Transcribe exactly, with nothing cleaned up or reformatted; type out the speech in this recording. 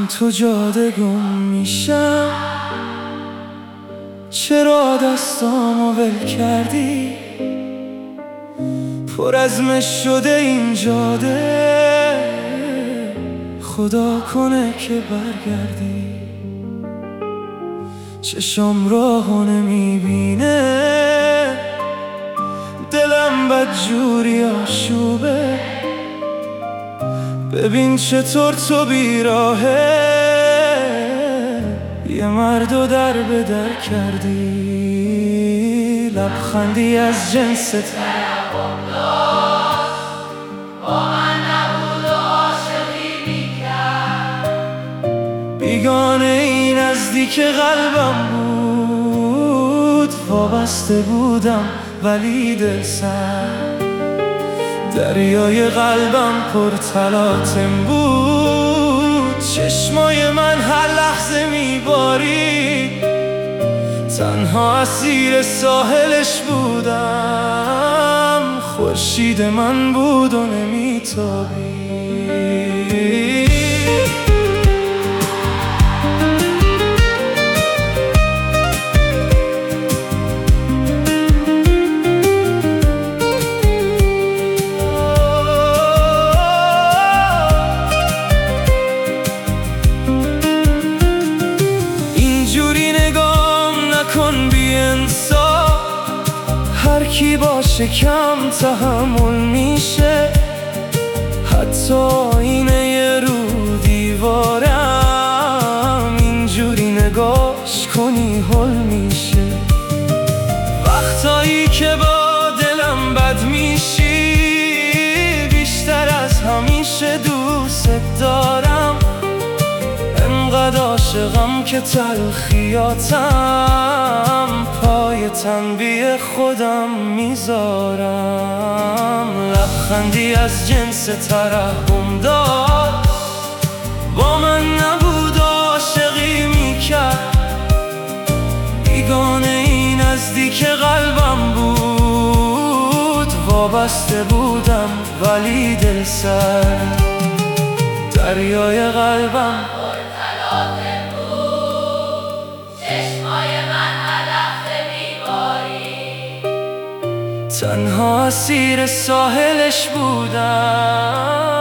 تو جاده گم میشم، چرا دستامو ول کردی؟ پر از مشت شده این جاده، خدا کنه که برگردی. چشم راهو نمیبینه، دلم بدجوری آشوبه. ببین چطور تو بیراهه، یه مردو در به در کردی. لبخندی از جنس طرفم داشت، با من نبود و عاشقی میکرد. بیگانه ای نزدیک قلبم بود، وابسته بودم ولی دل سرد. دریای قلبم پر طلاتم بود، چشمای من هر لحظه میبارید. تنها اسیر ساحلش بودم، خورشید من بود و نمیتابید. هر کی باشه کم تحمل میشه، حتی اینه یه رو دیوارم. اینجوری نگاش کنی حل میشه. وقتایی که با دلم بد میشی، بیشتر از همیشه دوست دارم. انقدر عاشقم که تلخیاتم پای تنبیه خودم میذارم. لبخندی از جنس ترحم داشت، با من نبود و عاشقی میکرد. بیگانه ای نزدیک قلبم بود، وابسته بودم ولی دل سرد. دریای قلبم تنها اسیر ساحلش بودم.